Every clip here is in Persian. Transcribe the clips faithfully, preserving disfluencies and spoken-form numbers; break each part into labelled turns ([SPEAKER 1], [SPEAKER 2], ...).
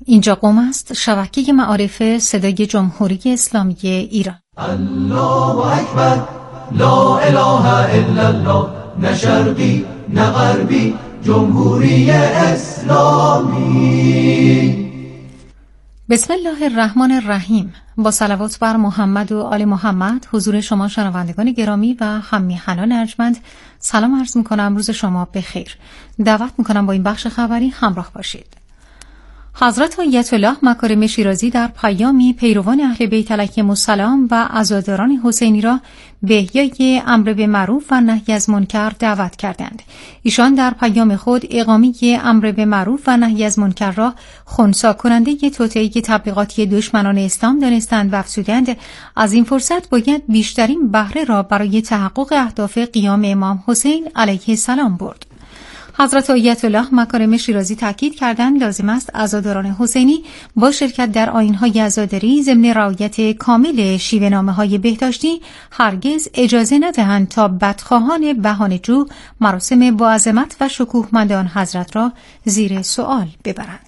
[SPEAKER 1] اینجا قم است، شبکه معارف صدای جمهوری اسلامی ایران.
[SPEAKER 2] الله اکبر، لا اله الا الله، نه شرقی نه غربی، جمهوری اسلامی.
[SPEAKER 1] بسم الله الرحمن الرحیم. با صلوات بر محمد و آل محمد حضور شما شنوندگان گرامی و هم میهنان ارجمند سلام عرض میکنم. روز شما بخیر. دعوت میکنم با این بخش خبری همراه باشید. حضرت آیت الله مکارم شیرازی در پیامی پیروان اهل بیت علیهم السلام و عزاداران حسینی را به احیای امر به معروف و نهی از منکر دعوت کردند. ایشان در پیام خود اقامه امر به معروف و نهی از منکر را خنثی کننده توطئه تبلیغاتی دشمنان اسلام دانستند و افزودند از این فرصت باید بیشترین بهره را برای تحقق اهداف قیام امام حسین علیه السلام برد. حضرت آیت الله مکارم شیرازی تاکید کردند لازم است عزاداران حسینی با شرکت در آیین‌های عزاداری ضمن رعایت کامل شیوه‌نامه‌های بهداشتی هرگز اجازه ندهند تا بدخواهان بهانه‌جو مراسم با عظمت و شکوهمند حضرت را زیر سؤال ببرند.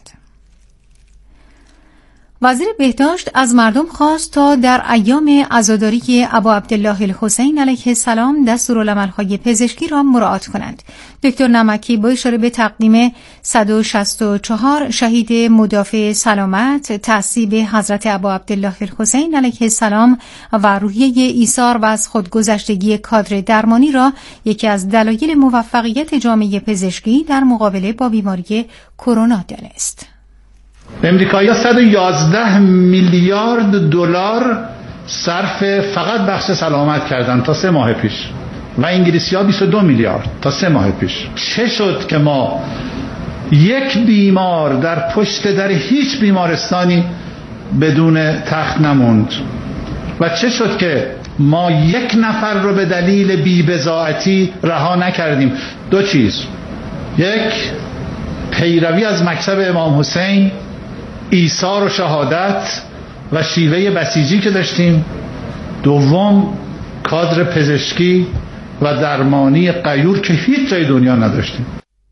[SPEAKER 1] وزیر بهداشت از مردم خواست تا در ایام عزاداری ابا عبدالله الحسین علیه السلام دستورالعمل‌های پزشکی را مراعات کنند. دکتر نمکی با اشاره به تقدیم صد و شصت و چهار شهید مدافع سلامت تعصیب حضرت ابا عبدالله الحسین علیه السلام و روحیه ایثار و از خودگذشتگی کادر درمانی را یکی از دلایل موفقیت جامعه پزشکی در مقابله با بیماری کرونا دانست.
[SPEAKER 3] امریکایی‌ها صد و یازده میلیارد دلار صرف فقط بخش سلامت کردن تا سه ماه پیش و انگلیسی‌ها بیست و دو میلیارد تا سه ماه پیش. چه شد که ما یک بیمار در پشت در هیچ بیمارستانی بدون تخت نموند و چه شد که ما یک نفر رو به دلیل بی‌بضاعتی رها نکردیم؟ دو چیز: یک، پیروی از مکتب امام حسین، ایثار و شهادت و شیوه بسیجی که داشتیم. دوم، کادر پزشکی و درمانی غیور که هیچ جای دنیا نداشتیم.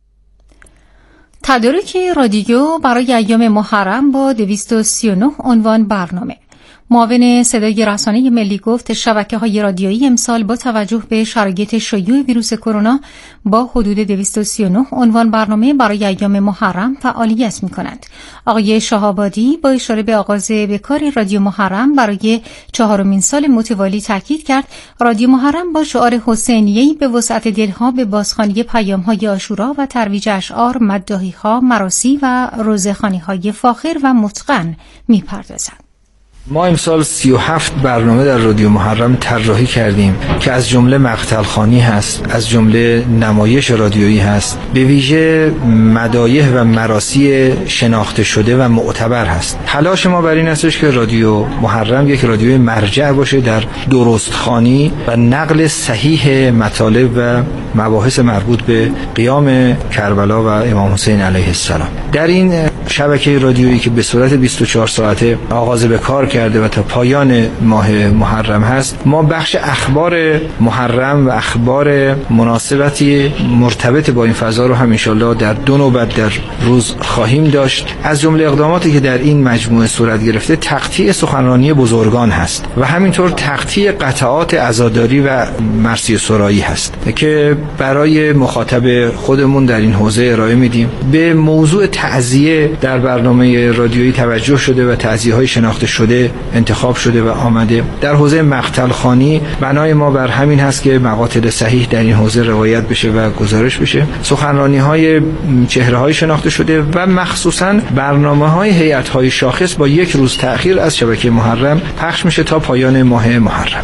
[SPEAKER 1] تدارک رادیو برای ایام محرم با دویست و سی و نه عنوان برنامه. معاون صدای رسانه ملی گفت شبکه‌های رادیویی امسال با توجه به شرایط شیوع ویروس کرونا با حدود دویست و سی و نه عنوان برنامه برای ایام محرم فعالیت می‌کنند. آقای شهابادی با اشاره به آغاز به کار رادیو محرم برای چهارمین سال متوالی تاکید کرد رادیو محرم با شعار حسینیه‌ای به وسعت دلها به بازخوانی پیام‌های عاشورا و ترویج اشعار، مداحی‌ها، مراسی و روزخوانی‌های فاخر و متقن می‌پردازد.
[SPEAKER 4] ما امسال سی و هفت برنامه در رادیو محرم طراحی کردیم که از جمله مقتل خوانی هست، از جمله نمایش رادیویی هست، به ویژه مدایح و مراسی شناخته شده و معتبر هست. تلاش ما بر این هستش که رادیو محرم یک رادیوی مرجع باشه در درست خوانی و نقل صحیح مطالب و مباحث مربوط به قیام کربلا و امام حسین علیه السلام. در این شبکه رادیویی که به صورت بیست و چهار ساعته آغاز به کار کرده و تا پایان ماه محرم هست، ما بخش اخبار محرم و اخبار مناسبتی مرتبط با این فضا رو هم انشالله در دو نوبت در روز خواهیم داشت. از جمله اقداماتی که در این مجموعه صورت گرفته تقطیع سخنرانی بزرگان هست و همینطور تقطیع قطعات عزاداری و مرثیه سرایی هست که برای مخاطب خودمون در این حوزه ارائه میدیم. به موضوع تعزیه در برنامه رادیویی توجه شده و تعزیه‌های شناخته شده انتخاب شده و آمده. در حوزه مقتل خوانی بنای ما بر همین هست که مقاتل صحیح در این حوزه روایت بشه و گزارش بشه. سخنرانی‌های چهره‌های شناخته شده و مخصوصاً برنامه‌های هیئت‌های شاخص با یک روز تأخیر از شبکه محرم پخش میشه تا پایان ماه محرم.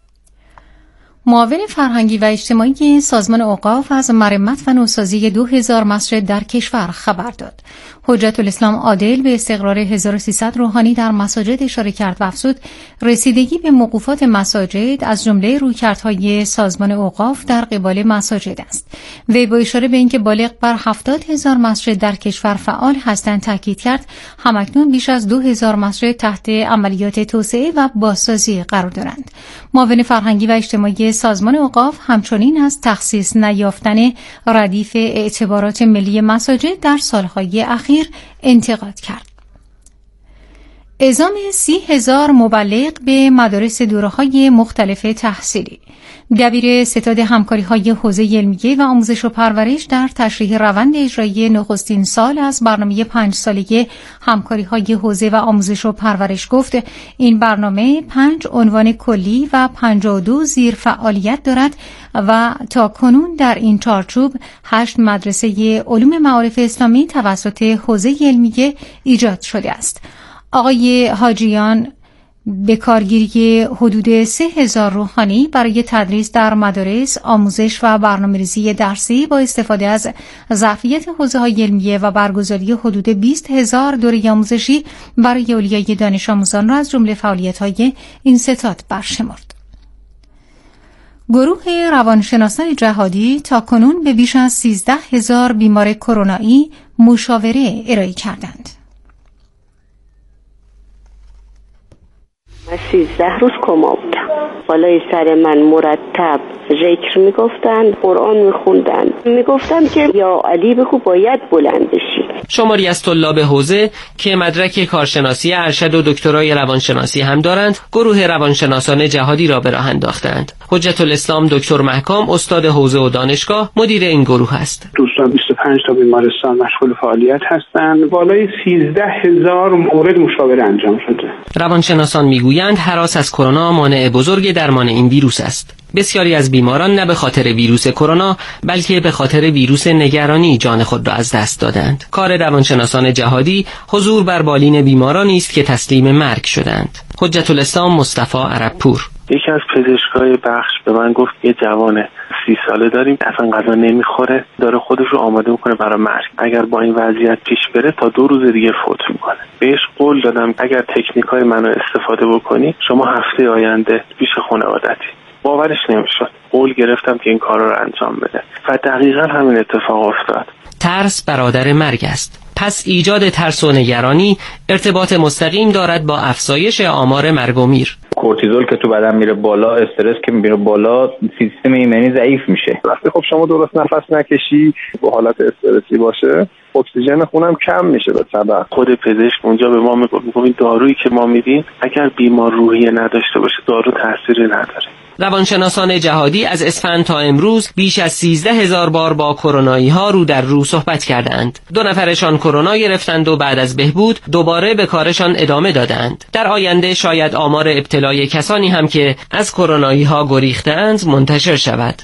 [SPEAKER 1] معاون فرهنگی و اجتماعی سازمان اوقاف از مرمت و نوسازی دو هزار مسجد در کشور خبر داد. حجت الاسلام عادل به استقرار هزار و سیصد روحانی در مساجد اشاره کرد و افزود رسیدگی به موقوفات مساجد از جمله رویکردهای سازمان اوقاف در قبال مساجد است. وی با اشاره به اینکه بالغ بر هفتاد هزار مسجد در کشور فعال هستند تاکید کرد همکنون بیش از دو هزار مسجد تحت عملیات توسعه و بازسازی قرار دارند. معاون فرهنگی و اجتماعی سازمان اوقاف همچنین از تخصیص نیافتن ردیف اعتبارات ملی مساجد در سالهای اخیر انتقاد کرد. اعزام سی هزار مبلغ به مدارس دوره‌های مختلف تحصیلی. دبیر ستاد همکاری‌های حوزه علمیه و آموزش و پرورش در تشریح روند اجرایی نخستین سال از برنامه پنج ساله همکاری‌های حوزه و آموزش و پرورش گفت این برنامه پنج عنوان کلی و پنجاه و دو زیر فعالیت دارد و تا کنون در این چارچوب هشت مدرسه علوم معارف اسلامی توسط حوزه علمیه ایجاد شده است. آقای حاجیان به کارگیری حدود سه هزار روحانی برای تدریس در مدارس، آموزش و برنامه‌ریزی درسی با استفاده از ظرفیت حوزه‌های علمیه و برگزاری حدود بیست هزار دوره آموزشی برای اولیای دانش آموزان را از جمله فعالیت‌های این ستاد برشمرد. گروه روانشناسان جهادی تا کنون به بیش از سیزده هزار بیمار کرونایی مشاوره ارائه کردند.
[SPEAKER 5] من سیزده روز کما بودم. بالای سر من مرتب ذکر میگفتن، قرآن میخوندن، میگفتن که یا علی بگو باید بلند بشی.
[SPEAKER 6] شماری از طلاب حوزه که مدرک کارشناسی ارشد و دکترای روانشناسی هم دارند، گروه روانشناسان جهادی را به راه انداختند. حجت الاسلام دکتر محکام استاد حوزه و دانشگاه مدیر این گروه است.
[SPEAKER 7] دوستان بیست و پنج تا بیمارستان مشغول فعالیت هستند. بالای سیزده هزار مورد مشاوره انجام شده.
[SPEAKER 6] روانشناسان میگویند هراس از کرونا مانع بزرگ درمان این ویروس است. بسیاری از بیماران نه به خاطر ویروس کرونا بلکه به خاطر ویروس نگرانی جان خود را از دست دادند. کار روانشناسان جهادی حضور بر بالین بیمارانی است که تسلیم مرگ شدند. حجت الاسلام مصطفی عربپور:
[SPEAKER 8] یکی از پزشکای بخش به من گفت یه جوان سی ساله داریم اصلا غذا نمیخوره، داره خودش رو آماده میکنه برای مرگ، اگر با این وضعیت پیش بره تا دو روز دیگه فوت میکنه. بهش قول دادم اگر تکنیکای منو استفاده بکنی شما هفته آینده پیش خانوادتی. باورش نمیشد. قول گرفتم که این کارا رو انجام بده و دقیقاً همین اتفاق افتاد.
[SPEAKER 6] ترس برادر مرگ است. پس ایجاد ترس و نگرانی ارتباط مستقیم دارد با افزایش آمار مرگ و میر.
[SPEAKER 9] کورتیزول که تو بدن میره بالا، استرس که میره بالا، سیستم ایمنی ضعیف میشه.
[SPEAKER 10] وقتی خب شما درست نفس نکشی، با حالت استرسی باشه، اکسیژن خونم کم میشه به تبع.
[SPEAKER 8] خود پزشک اونجا به ما میگفت این دارویی که ما میدیم اگر بیمار روحیه نداشته باشه دارو تأثیری نداره.
[SPEAKER 6] روانشناسان جهادی از اسفند تا امروز بیش از سیزده هزار بار با کرونایی ها رو در رو صحبت کردند. دو نفرشان کرونا گرفتند و بعد از بهبود دوباره به کارشان ادامه دادند. در آینده شاید آمار ابتلای کسانی هم که از کرونایی ها گریختند منتشر شود.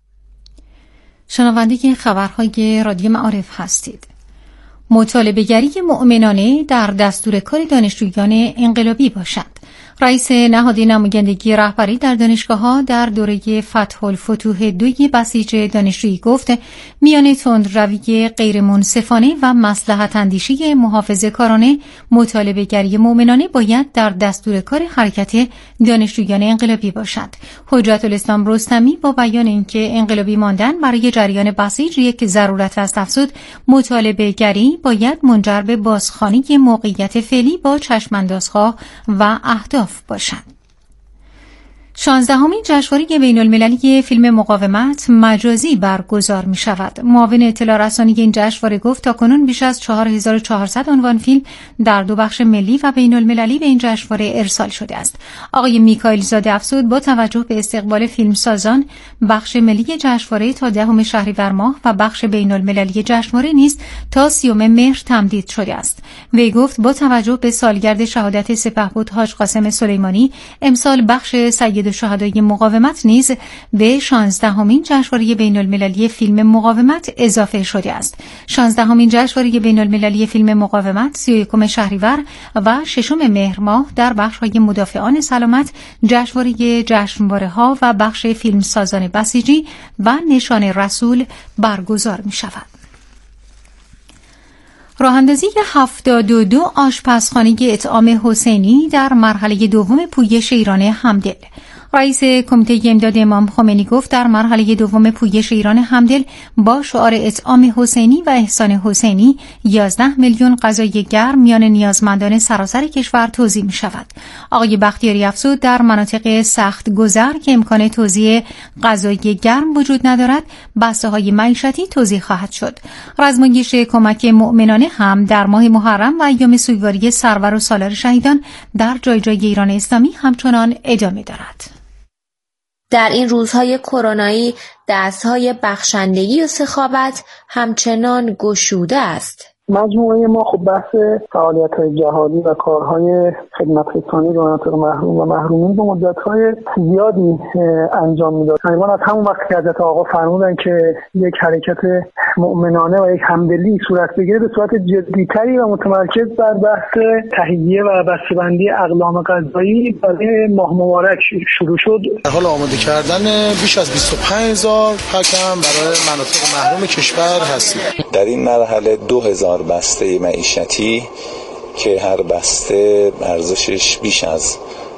[SPEAKER 1] شنونده خبرهای رادیو معارف هستید. مطالبه‌گری مؤمنانه در دستور کار دانشجویان انقلابی باشد. رئیس نهاد نمایندگی رهبری در دانشگاه‌ها در دوره فتح الفتوح دوی بسیج دانشجویی گفت میان تندروی غیر منصفانه و مصلحت اندیشی محافظه‌کارانه مطالبه‌گری مؤمنانه باید در دستور کار حرکت دانشجویان انقلابی باشد. حجت الاسلام رستمی با بیان اینکه انقلابی ماندن برای جریان بسیج یک ضرورت است افزود مطالبه‌گری باید منجر به بازخوانی موقعیت فعلی با چشم‌اندازها و اهداف باشد. شانزدهمین جشنواره بین المللی فیلم مقاومت مجازی برگزار می شود. معاون اطلاع رسانی این جشنواره گفت تاکنون بیش از چهار هزار و چهارصد عنوان فیلم در دو بخش ملی و بین المللی به این جشنواره ارسال شده است. آقای میکائیل زاده افزود با توجه به استقبال فیلمسازان بخش ملی جشنواره تا دهم شهریور ماه و بخش بین المللی جشنواره نیز تا سیوم مهر تمدید شده است. وی گفت با توجه به سالگرد شهادت سپهبد حاج قاسم سلیمانی امسال بخش سید شهدای مقاومت نیز به شانزدهمین جشنواره بین المللی فیلم مقاومت اضافه شده است. شانزدهمین جشنواره بین المللی فیلم مقاومت سی و یکم شهریور و ششم مهر ماه در بخش‌های مدافعان سلامت، جشنواره جشنواره‌ها و بخش فیلمسازان بسیجی و نشان رسول برگزار می‌شود. راه‌اندازی هفتاد و دو آشپزخانه اطعام حسینی در مرحله دوم پویش ایران همدل. رئیس کمیته امداد امام خمینی گفت در مرحله دوم پویش ایران همدل با شعار اطعام حسینی و احسان حسینی یازده میلیون غذای گرم میان نیازمندان سراسر کشور توزیع می شود. آقای بختیاری افزود در مناطق سخت گذر که امکان توزیع غذای گرم وجود ندارد بسته های معیشتی توزیع خواهد شد. رزمایش کمک مؤمنانه هم در ماه محرم و ایام سوگواری سرور و سالار شهیدان در جای جای ایران اسلامی همچنان ادامه دارد.
[SPEAKER 11] در این روزهای کرونایی دستهای بخشندگی و سخاوت همچنان گشوده است.
[SPEAKER 7] مجموعه ما خب بحث فعالیت‌های جهادی و کارهای خدمت‌رسانی به مناطق محروم و محرومین به مدت‌های زیادی انجام می‌داد. تقریبا از همون وقت که حضرت آقا فرمودن که یک حرکت مؤمنانه و یک همدلی صورت بگیره به صورت جدی‌تری و متمرکز بر بحث تهیه و بسته‌بندی اقلام غذایی برای ماه مبارک شروع شد.
[SPEAKER 12] در حال آماده کردن بیش از بیست و پنج هزار پکم برای مناطق محروم کشور هستیم.
[SPEAKER 13] در این مرحله دو هزار بسته معیشتی که هر بسته ارزشش بیش از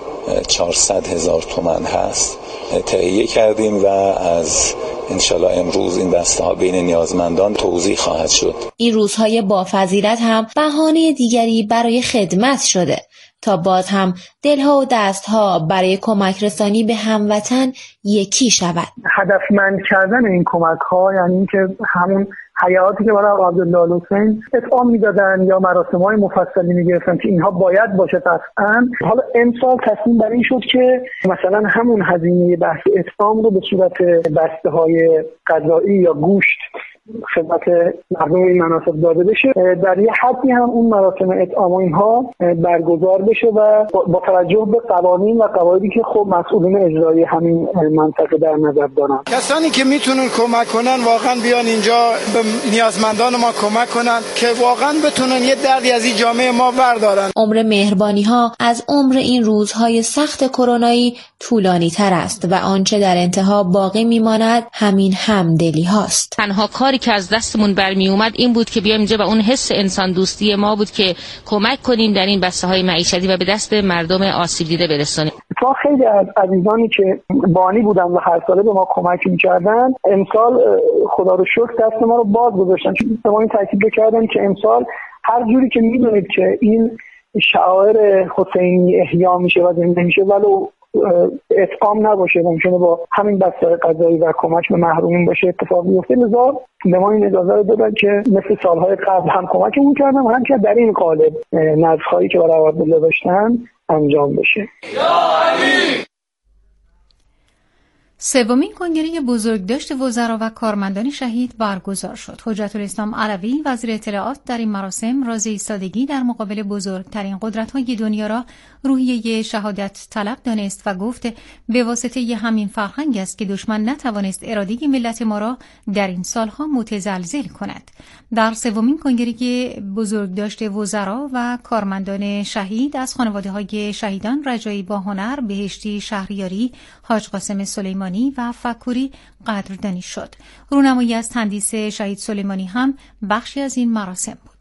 [SPEAKER 13] چهارصد هزار تومان هست تهیه کردیم و از انشالله امروز این بسته ها بین نیازمندان توزیع خواهد شد.
[SPEAKER 11] این روزهای با فضیلت هم بهانه دیگری برای خدمت شده تا باز هم دلها و دستها برای کمک رسانی به هموطن یکی شود.
[SPEAKER 7] هدفمند کردن این کمک ها یعنی اینکه همون حیاتی که برای عبدالله حسین اطعام میدادن یا مراسم‌های مفصلی میگرفتن که اینها باید باشه قطعاً. حالا امسال تصمیم بر این شد که مثلا همون هزینه بحث اطعام رو به صورت بسته‌های غذایی یا گوشت خدمت مردم این مناسب داده بشه، در یه حدی هم اون مراسم اطعام و اینها برگزار بشه و با توجه به قوانین و قواعدی که خب مسئولین اجرایی همین منطقه در نظر دارن.
[SPEAKER 12] کسانی که میتونن کمک کنن واقعا بیان اینجا به نیازمندان ما کمک کنن که واقعا بتونن یه دردی از این جامعه ما بردارن.
[SPEAKER 11] عمر مهربانی ها از عمر این روزهای سخت کرونایی طولانی تر است و آنچه در انتها باقی میماند همین همدلی هاست.
[SPEAKER 14] تنها کاری که از دستمون برمی اومد این بود که بیایم اینجا و اون حس انسان دوستی ما بود که کمک کنیم در این بسته های معیشتی و به دست مردم آسیب دیده برسونیم.
[SPEAKER 7] تا خیلی از عزیزانی که بانی بودن و هر ساله به ما کمک می‌کردن امسال خدا رو شکر دست ما رو باز گذاشتن، چون به ما این تاکید کردن که امسال هر جوری که می‌دونید که این شعائر حسینی احیا میشه و زنده میشه ولو اطعام نباشه ممکنه با همین بسته غذایی و کمک به محرومین باشه اتفاق بیفته، لذا به ما این اجازه رو دادن که مثل سالهای قبل هم کمکمون کردن و هم که در این قالب نذرهایی که برای عبدالله داشتن انجام بشه.
[SPEAKER 1] سومین کنگره بزرگداشت وزرا و کارمندان شهید برگزار شد. حجت الاسلام علوی وزیر اطلاعات در این مراسم راز ایستادگی در مقابل بزرگترین قدرت‌های دنیا را روحیه شهادت طلب دانست و گفت به واسطه همین فرهنگ است که دشمن نتوانست اراده ملت ما را در این سالها متزلزل کند. در سومین کنگره بزرگداشت وزرا و کارمندان شهید از خانواده‌های شهیدان رجایی با هنر، بهشتی شهریاری، حاج قاسم سلیمانی و فکوری قدردانی شد. رونمایی از تندیس شهید سلیمانی هم بخشی از این مراسم بود.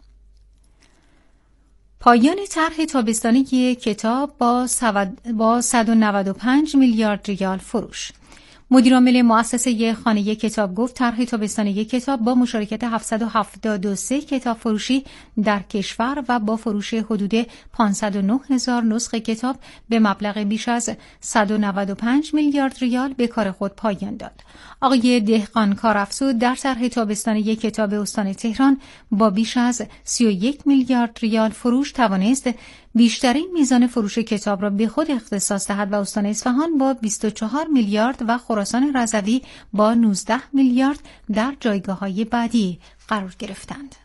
[SPEAKER 1] پایان طرح تابستانی کتاب با صد و نود و پنج میلیارد ریال فروش. مدیرعامل مؤسسه خانه کتاب گفت طرح تابستانی کتاب با مشارکت هفتصد و هفتاد و سه کتاب فروشی در کشور و با فروش حدود پانصد و نه هزار نسخه کتاب به مبلغ بیش از صد و نود و پنج میلیارد ریال به کار خود پایان داد. آقای دهقانکار افزود در طرح تابستانی کتاب استان تهران با بیش از سی و یک میلیارد ریال فروش توانست بیشترین میزان فروش کتاب را به خود اختصاص دهد و استان اصفهان با بیست و چهار میلیارد و خراسان رضوی با نوزده میلیارد در جایگاه‌های بعدی قرار گرفتند.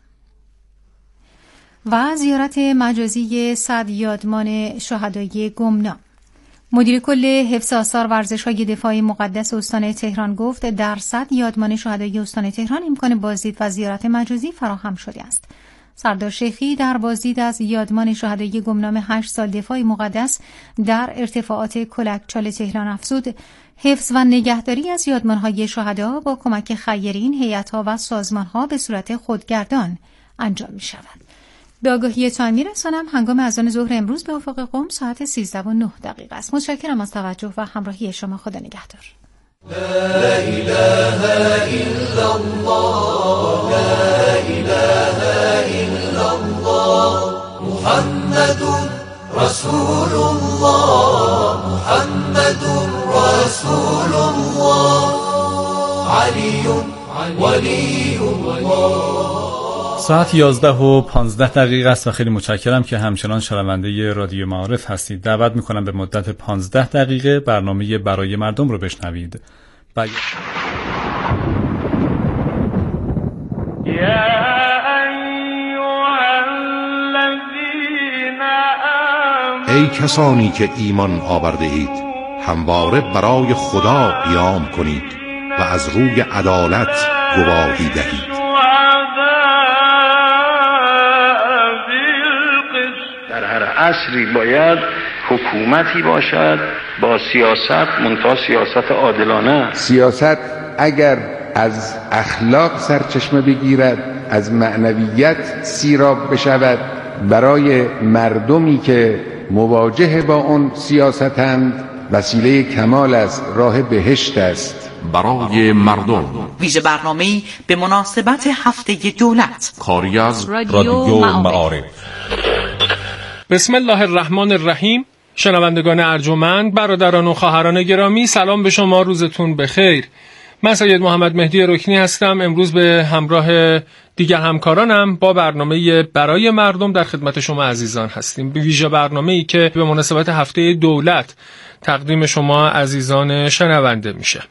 [SPEAKER 1] و زیارت مجازی صد یادمان شهدای گمنام. مدیر کل حفظ آثار ورزش‌های دفاعی مقدس استان تهران گفت در صد یادمان شهدای استان تهران امکان بازدید و زیارت مجازی فراهم شده است. سردار شیخی در بازدید از یادمان شهدای گمنام هشت سال دفاع مقدس در ارتفاعات کلکچال تهران افزود حفظ و نگهداری از یادمان‌های شهدا با کمک خیرین، هیئت‌ها و سازمان‌ها به صورت خودگردان انجام می‌شود. به آگاهیتان میرسانم هنگام اذان ظهر امروز به افق قم ساعت سیزده و نه دقیقه است. متشکرم از توجه و همراهی شما. خدا نگهدار.
[SPEAKER 2] لا إله إلا الله لا إله إلا الله محمد رسول الله محمد رسول الله علی ولی الله.
[SPEAKER 15] ساعت یازده و پانزده دقیقه است و خیلی متشکرم که همچنان شنونده رادیو معارف هستید. دعوت میکنم به مدت پانزده دقیقه برنامه برای مردم رو بشنوید. بای...
[SPEAKER 16] ای کسانی که ایمان آورده اید، همواره برای خدا قیام کنید و از روی عدالت گواهی دهید.
[SPEAKER 17] در هر عصری باید حکومتی باشد با سیاست، منتها سیاست عادلانه.
[SPEAKER 18] سیاست اگر از اخلاق سرچشمه بگیرد، از معنویت سیراب بشود، برای مردمی که مواجه با اون سیاستند وسیله کمال است، راه بهشت است.
[SPEAKER 16] برای مردم
[SPEAKER 19] ویژه برنامه‌ای به مناسبت هفته دولت،
[SPEAKER 16] کاری از
[SPEAKER 15] رادیو معارف. بسم الله الرحمن الرحیم. شنوندگان ارجمند، برادران و خواهران گرامی، سلام به شما، روزتون بخیر. من سید محمد مهدی رکنی هستم. امروز به همراه دیگر همکارانم با برنامه برای مردم در خدمت شما عزیزان هستیم. به ویژه برنامه‌ای که به مناسبت هفته دولت تقدیم شما عزیزان شنونده میشه.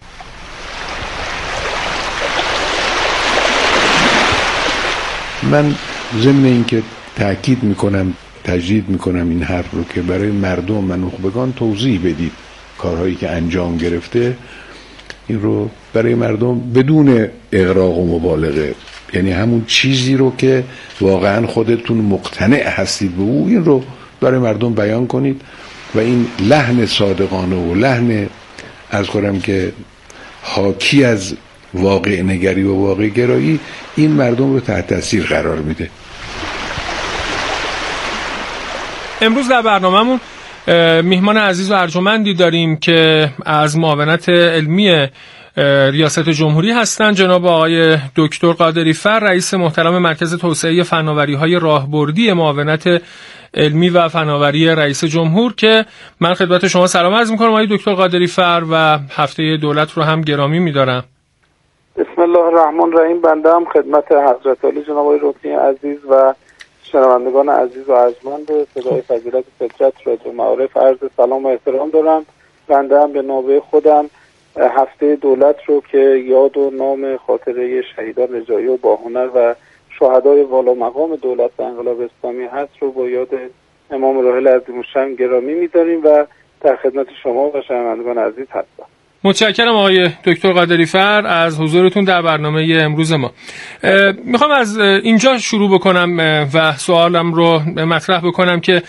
[SPEAKER 18] من ضمن اینکه تأکید میکنم، تجدید میکنم این حرف رو که برای مردم و نخبگان توضیح بدید کارهایی که انجام گرفته، این رو برای مردم بدون اغراق و مبالغه، یعنی همون چیزی رو که واقعا خودتون مقتنع هستید به او، این رو برای مردم بیان کنید و این لحن صادقانه و لحن از کنم که حاکی از واقع نگری و واقع گرایی این مردم رو تحت تاثیر قرار میده.
[SPEAKER 15] امروز در برنامه‌مون میهمان عزیز و ارجمندی داریم که از معاونت علمی ریاست جمهوری هستند، جناب آقای دکتر قادری فر، رئیس محترم مرکز توسعه فناوری‌های راهبردی معاونت علمی و فناوری رئیس جمهور، که من خدمت شما سلام عرض می‌کنم آقای دکتر قادری فر و هفته دولت رو هم گرامی می‌دارم.
[SPEAKER 10] بسم الله الرحمن الرحیم. بنده هم خدمت حضرت عالی جناب آقای رکنی عزیز و شنوندگان عزیز و ارجمند صدای فضیلت فطرت رادیو معارف عرض سلام و احترام دارم. بنده هم به نوبه خودم هفته دولت رو که یاد و نام خاطره شهیدان رجایی و باهنر و شهدای والا مقام دولت و انقلاب اسلامی هست رو با یاد امام راحل عظیم‌الشأن گرامی می‌داریم و در خدمت شما و شنوندگان عزیز هستم.
[SPEAKER 15] متشکرم آقای دکتر قادری فر از حضورتون در برنامه امروز ما. میخوام از اینجا شروع بکنم و سوالم رو مطرح بکنم که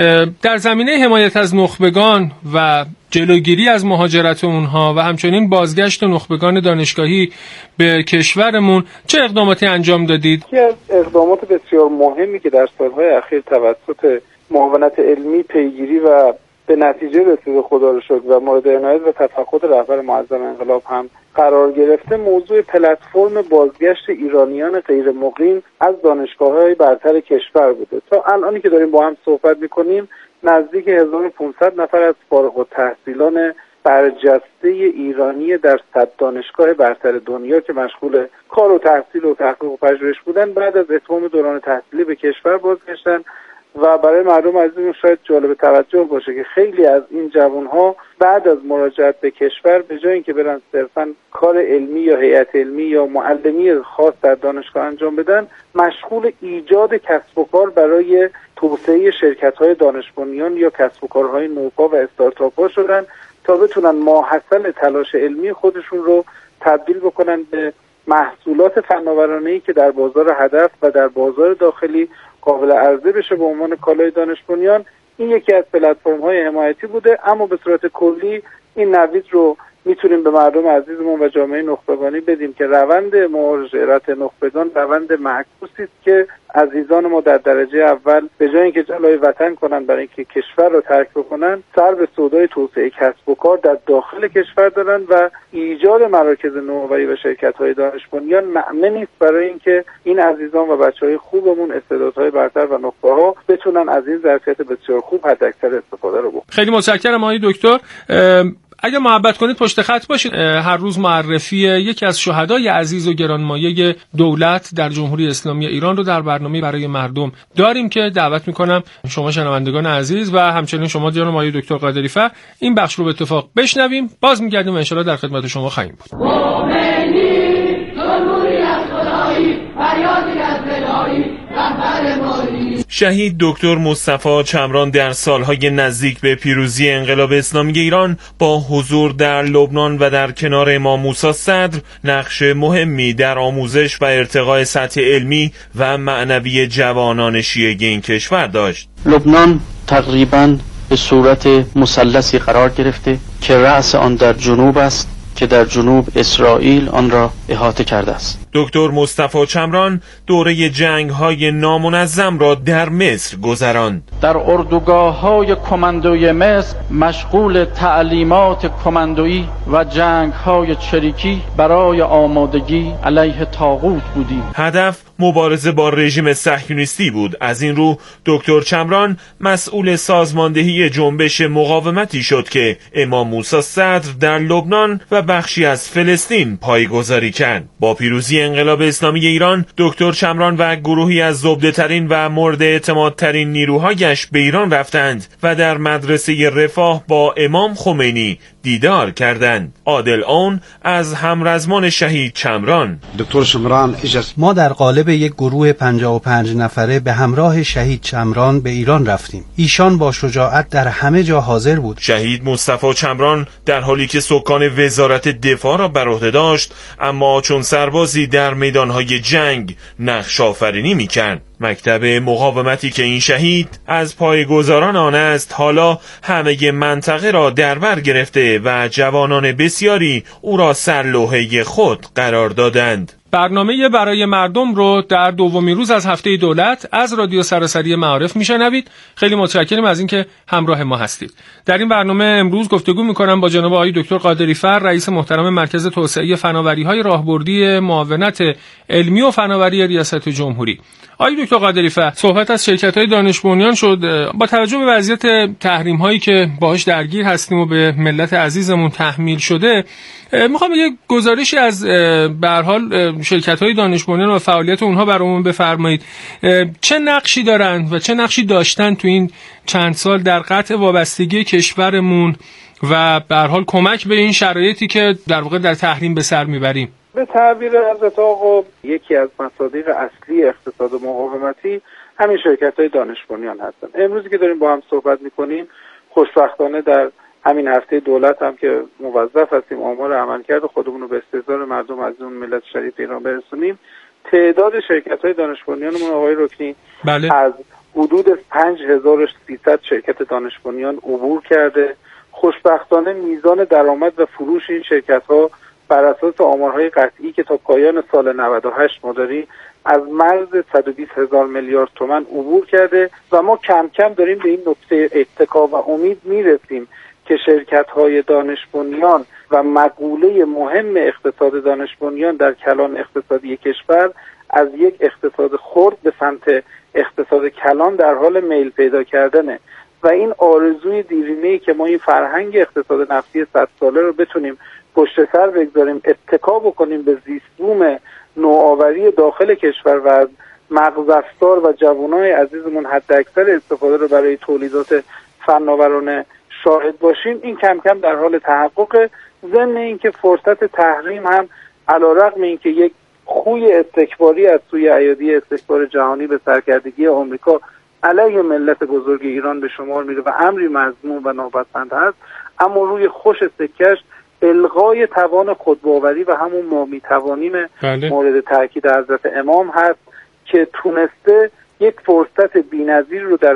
[SPEAKER 15] در زمینه حمایت از نخبگان و جلوگیری از مهاجرت اونها و همچنین بازگشت نخبگان دانشگاهی به کشورمون چه اقداماتی انجام دادید؟
[SPEAKER 10] یکی از اقدامات بسیار مهمی که در سالهای اخیر توسط معاونت علمی پیگیری و به نتیجه رسیده خدا رو شکر و مورد عنایت و تفقد رهبر معظم انقلاب هم قرار گرفته، موضوع پلتفرم بازگشت ایرانیان غیر مقیم از دانشگاه‌های برتر کشور بوده. تا الانی که داریم با هم صحبت می‌کنیم نزدیک هزار و پانصد نفر از فارغ التحصیلان برجسته ایرانی در صد دانشگاه برتر دنیا که مشغول کار و تحصیل و تحقیق و پژوهش بودن بعد از اتمام دوران تحصیلی به کشور بازگشتن و برای مردم عزیزمون شاید جالب توجه باشه که خیلی از این جوانها بعد از مراجعت به کشور به جای اینکه برن صرفاً کار علمی یا هیئت علمی یا معلمی خاص در دانشگاه انجام بدن، مشغول ایجاد کسب و کار برای توسعه شرکت‌های دانش بنیان یا کسب و کارهای نوپا و استارتاپ‌ها شدن تا بتونن ماحصل تلاش علمی خودشون رو تبدیل بکنن به محصولات فناورانه‌ای که در بازار هدف و در بازار داخلی قابل عرضه بشه به عنوان کالای دانش بنیان. این یکی از پلتفرم‌های حمایتی بوده، اما به صورت کلی این نوید رو میتونیم به مردم عزیزمون و جامعه نخبگانی بدیم که روند مهاجرت نخبگان روند معکوسی است که عزیزان ما در درجه اول به جای اینکه جلوی وطن کنن برای اینکه کشور رو ترک بکنن، سر به سودای توسعه کسب و کار در داخل کشور دارن و ایجاد مراکز نوآوری و شرکت‌های دانش بنیان مأمنی است برای اینکه این عزیزان و بچه‌های خوبمون، استعدادهای برتر و نخبه‌ها بتونن از این ظرفیت بسیار خوب حداکثر استفاده رو بکنن.
[SPEAKER 15] خیلی متشکرم آقای دکتر. اگر محبت کنید پشت خط باشید. هر روز معرفی یکی از شهدای عزیز و گرانمایه دولت در جمهوری اسلامی ایران رو در برنامه برای مردم داریم که دعوت میکنم شما شنوندگان عزیز و همچنین شما جناب آقای دکتر قادری‌فر این بخش رو به اتفاق بشنویم. باز میگردیم و ان شاءالله در خدمت شما خواهیم بود.
[SPEAKER 20] شهید دکتر مصطفی چمران در سالهای نزدیک به پیروزی انقلاب اسلامی ایران با حضور در لبنان و در کنار امام موسی صدر نقش مهمی در آموزش و ارتقاء سطح علمی و معنوی جوانان شیعه این کشور داشت.
[SPEAKER 21] لبنان تقریباً به صورت مثلثی قرار گرفته که رأس آن در جنوب است که در جنوب اسرائیل آن را احاطه کرده است.
[SPEAKER 20] دکتر مصطفی چمران دوره جنگ‌های نامنظم را در مصر گذراند.
[SPEAKER 21] در اردوگاه‌های کماندوی مصر مشغول تعلیمات کماندویی و جنگ‌های چریکی برای آمادگی علیه طاغوت بودیم.
[SPEAKER 20] هدف مبارزه با رژیم صهیونیستی بود. از این رو دکتر چمران مسئول سازماندهی جنبش مقاومتی شد که امام موسی صدر در لبنان و بخشی از فلسطین پایه‌گذاری کرد. با پیروزی انقلاب اسلامی ایران دکتر چمران و گروهی از زبده‌ترین و مورد اعتمادترین نیروهایش به ایران رفتند و در مدرسه رفاه با امام خمینی دیدار کردند. عادل اون از همرزمان شهید چمران:
[SPEAKER 22] دکتر چمران ما در قالب یک گروه پنجاه و پنج نفره به همراه شهید چمران به ایران رفتیم. ایشان با شجاعت در همه جا حاضر بود.
[SPEAKER 20] شهید مصطفی چمران در حالی که سکان وزارت دفاع را بر عهده داشت، اما چون سربازی در میدانهای جنگ نقش آفرینی می‌کرد. مکتب مقاومتی که این شهید از پایه‌گذاران آن است، حالا همه منطقه را در بر گرفته و جوانان بسیاری او را سرلوحه خود قرار دادند.
[SPEAKER 15] برنامه برای مردم رو در دومین روز از هفته دولت از رادیو سراسری معارف میشنوید. خیلی متشکرم از اینکه همراه ما هستید. در این برنامه امروز گفتگو میکنم با جناب آقای دکتر قادری‌فر، رئیس محترم مرکز توسعه فناوری‌های راهبردی معاونت علمی و فناوری ریاست جمهوری. آقای دکتر قادری‌فر، صحبت از شرکت‌های دانش بنیان شد. با توجه به وضعیت تحریم‌هایی که باهاش درگیر هستیم و به ملت عزیزمون تحمیل شده، میخوام یه گزارشی از به هر حال شرکت‌های دانش بنیان و فعالیت اونها برامون بفرمایید. چه نقشی دارن و چه نقشی داشتن تو این چند سال در قطع وابستگی کشورمون و به هر حال کمک به این شرایطی که در واقع در تحریم به سر میبریم؟
[SPEAKER 10] به تعبیر حضرت آقا، یکی از مصادیق اصلی اقتصاد مقاومتی همین شرکت‌های دانش بنیان هستن. امروزی که داریم با هم صحبت می‌کنیم، خوشبختانه در همین هفته دولت هم که موظف هستیم آمار عملکرد خودمون رو به استحضار مردم از اون ملت شریف ایران برسونیم، تعداد شرکت‌های دانش بنیانمون آقای رکنی بله. از حدود پنج هزار و سیصد شرکت دانش بنیان عبور کرده. خوشبختانه میزان درآمد و فروش این شرکت‌ها بر اساس آمارهای قطعی که تا پایان سال نود و هشت ما داریم از مرز صد و بیست هزار میلیارد تومان عبور کرده و ما کم کم داریم به این نقطه اتکا و امید میرسیم که شرکت‌های دانش بنیان و مقوله مهم اقتصاد دانش بنیان در کلان اقتصادی کشور از یک اقتصاد خرد به سمت اقتصاد کلان در حال میل پیدا کردنه و این آرزوی دیرینه‌ای که ما این فرهنگ اقتصاد نفتی صد ساله رو بتونیم پشت سر بگذاریم، اتکا بکنیم به زیست بوم نوآوری داخل کشور و از مغز افزار و جوانای عزیزمون حد اکثر استفاده رو برای تولیدات فناورانه شاهد باشیم، این کم کم در حال تحقق. ضمن اینکه فرصت تحریم هم علیرغم اینکه یک خوی استکباری از سوی ایادی استکبار جهانی به سرکردگی آمریکا علیه ملت بزرگ ایران به شمار میره و امری مذموم و ناپسند هست، اما روی خوش سکش الغای توان خودباوری و همون ما میتوانیم بله. مورد تاکید حضرت امام هست که تونسته یک فرصت بی‌نظیر رو در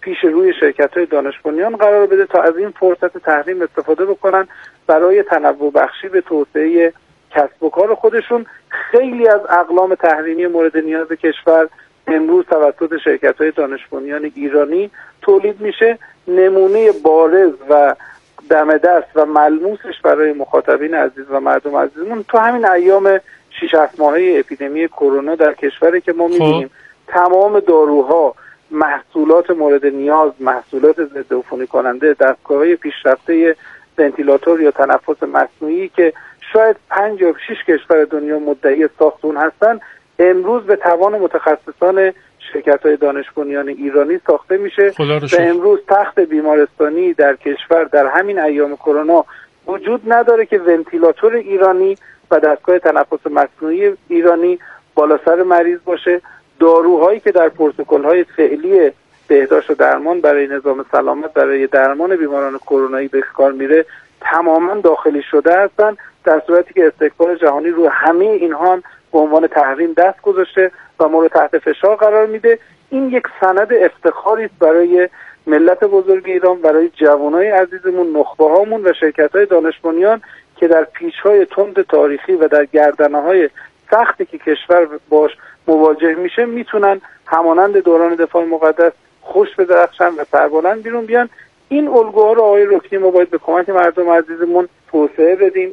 [SPEAKER 10] پیش روی شرکت‌های دانش بنیان قرار بده تا از این فرصت تحریم استفاده بکنن برای تنوع بخشی به توسعه کسب و کار خودشون. خیلی از اقلام تحریمی مورد نیاز کشور امروز توسط شرکت‌های دانش بنیان ایرانی تولید میشه. نمونه بارز و دم دست و ملموسش برای مخاطبین عزیز و مردم عزیزمون تو همین ایام شش هفت ماهه اپیدمی کرونا در کشوری که ما می‌بینیم تمام داروها، محصولات مورد نیاز، محصولات ضد عفونی کننده، دستگاه‌های پیشرفته ونتیلاتور یا تنفس مصنوعی که شاید پنج یا شش کشور دنیا مدعی ساخت اون هستن، امروز به توان متخصصان شرکت‌های دانش بنیان ایرانی ساخته میشه و امروز تخت بیمارستانی در کشور در همین ایام کرونا وجود نداره که ونتیلاتور ایرانی و دستگاه تنفس مصنوعی ایرانی بالا سر مریض باشه. داروهایی که در پروتکل‌های فعلی بهداشت و درمان برای نظام سلامت برای درمان بیماران کرونایی به کار میره تماما داخلی شده هستن، در صورتی که استکبار جهانی رو همه اینها هم به عنوان تحریم دست گذاشته و ما رو تحت فشار قرار میده. این یک سند افتخاری است برای ملت بزرگ ایران، برای جوانای عزیزمون، نخبه‌هامون و شرکت‌های دانش بنیان که در پیچ‌های تند تاریخی و در گردنه‌های سختی که کشور باش مواجه میشه میتونن همانند دوران دفاع مقدس خوش بدرخشن و سربلند بیرون بیان. این الگوها رو آقای رکنی ما باید به کمک مردم عزیزمون توسعه بدیم.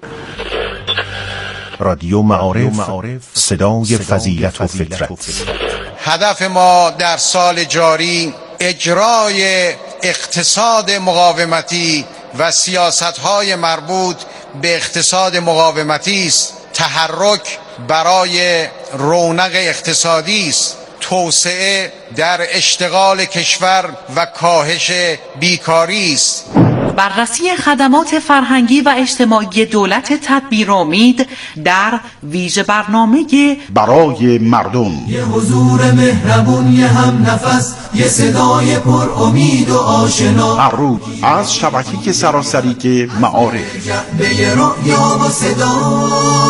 [SPEAKER 16] رادیو معارف، صدای فضیلت و فطرت.
[SPEAKER 12] هدف ما در سال جاری اجرای اقتصاد مقاومتی و سیاست‌های مربوط به اقتصاد مقاومتی است. تحرک برای رونق اقتصادی است. توسعه در اشتغال کشور و کاهش بیکاری است.
[SPEAKER 19] بررسی خدمات فرهنگی و اجتماعی دولت تدبیر امید در ویژه برنامه
[SPEAKER 16] برای مردم.
[SPEAKER 2] یه حضور مهربون، یه هم نفس، یه صدای پر امید و آشنا.
[SPEAKER 16] هر روز از شبکه سراسری که معارف
[SPEAKER 2] به یه رؤیا و صدا.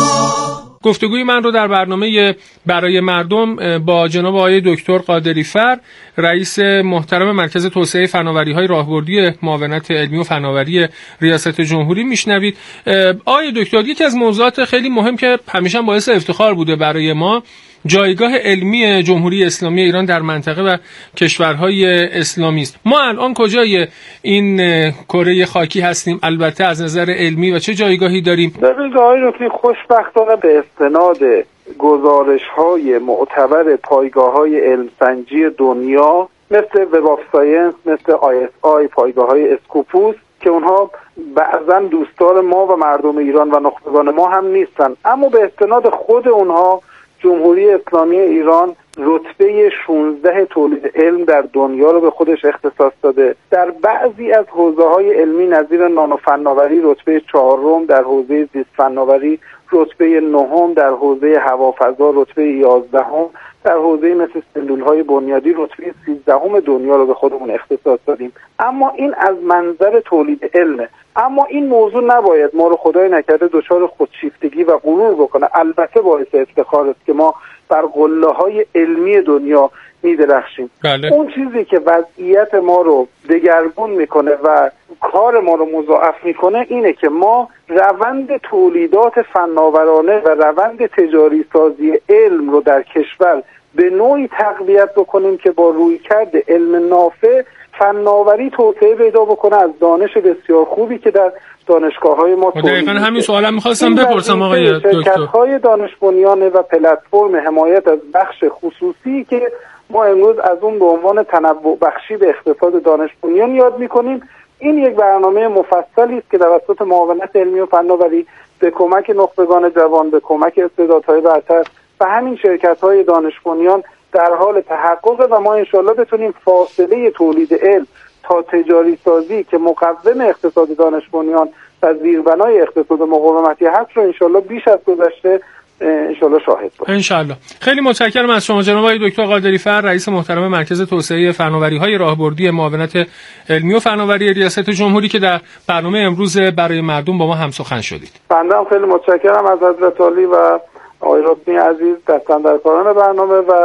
[SPEAKER 15] گفتگوی من رو در برنامه برای مردم با جناب آقای دکتر قادری‌فر، رئیس محترم مرکز توسعه فناوری‌های راهبردی معاونت علمی و فناوری ریاست جمهوری میشنوید. آقای دکتر، یکی از موضوعات خیلی مهم که همیشه باعث افتخار بوده برای ما جایگاه علمی جمهوری اسلامی ایران در منطقه و کشورهای اسلامی است. ما الان کجای این کره خاکی هستیم، البته از نظر علمی، و چه جایگاهی داریم؟
[SPEAKER 10] ببینید آقای رکنی، خوشبختانه به استناد گزارش‌های معتبر پایگاه‌های علمسنجی دنیا مثل وب آف ساینس، مثل آی اس آی، پایگاه‌های اسکوپوس که اونها بعضا دوستدار ما و مردم ایران و نخبگان ما هم نیستن، اما به استناد خود اونها جمهوری اسلامی ایران رتبه شانزده تولید علم در دنیا رو به خودش اختصاص داده. در بعضی از حوزه‌های علمی نظیر نانو فناوری رتبه چهارم، در حوزه زیست فناوری رتبه نهم، در حوزه هوافضا رتبه یازدهم، در حوزه مثل سلول‌های بنیادی رتبه سیزدهم دنیا رو به خودمون اختصاص دادیم. اما این از منظر تولید علمه. اما این موضوع نباید ما رو خدای نکرده دچار خودشیفتگی و غرور بکنه. البته باعث افتخار است که ما بر قله‌های علمی دنیا می‌درخشیم.
[SPEAKER 15] بله.
[SPEAKER 10] اون چیزی که وضعیت ما رو دگرگون میکنه و کار ما رو مضاعف میکنه اینه که ما روند تولیدات فناورانه و روند تجاری سازی علم رو در کشور به نوعی تقویت بکنیم که با رویکرد علم نافع فناوری توسعه پیدا بکنه از دانش بسیار خوبی که در دانشگاه‌های ما تولید میشه.
[SPEAKER 15] دقیقاً همین سوالم می‌خواستم بپرسم آقای دکتر.
[SPEAKER 10] شرکت‌های دانش بنیان و پلتفرم حمایت از بخش خصوصی که ما امروز از اون به عنوان تنوع بخشی به اقتصاد دانش بنیان یاد می‌کنیم، این یک برنامه مفصلی است که توسط معاونت علمی و فناوری به کمک نخبگان جوان، به کمک استعدادهای برتر و همین شرکت‌های دانش بنیان در حال تحقق و ما انشالله بتونیم فاصله تولید علم تا تجاری سازی که مقوم اقتصاد دانش بنیان و زیربنای اقتصاد مقاومتی هست رو انشالله بیش از گذشته انشالله شاهد باشیم.
[SPEAKER 15] انشالله. خیلی متشکرم از شما جناب آقای دکتر قادری‌فر، رئیس محترم مرکز توسعه فناوری‌های راهبردی معاونت علمی و فناوری ریاست جمهوری که در برنامه امروز برای مردم با ما همسخن شدید.
[SPEAKER 10] بنده هم خیلی متشکرم از حضرت عالی و آقای رکنی عزیز، دستاندرکاران برنامه و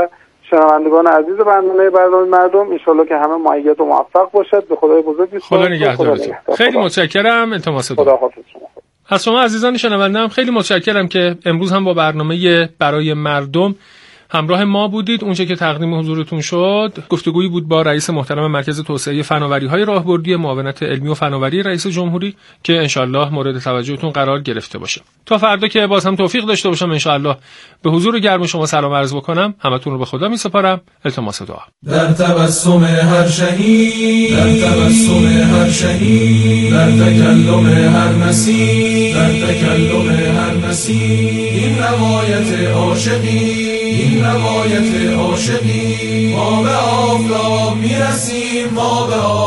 [SPEAKER 10] شنوندگان عزیز برنامه برنامه مردم، انشالله که همه مؤید و موفق باشد. به خدای بزرگ
[SPEAKER 15] خدا نگهدارتون. خیلی متشکرم. التماس دعا. از شما عزیزان شنوندم خیلی متشکرم که امروز هم با برنامه برای مردم همراه ما بودید. اونچه که تقدیم حضورتون شد گفتگویی بود با رئیس محترم مرکز توسعه فناوری‌های راهبردی معاونت علمی و فناوری رئیس جمهوری که انشالله مورد توجهتون قرار گرفته باشه. تا فردا که باز هم توفیق داشته باشم انشالله به حضور گرم شما سلام عرض بکنم. همتون رو به خدا میسپارم. التماس دعا.
[SPEAKER 2] در تبسم هر شهید، در تبسم هر شهید، در تکلم هر مسیح، در تکلم هر مسیح، این روایت عاشقی، این روایت عاشقی، ما به آفتاب میرسیم، ما به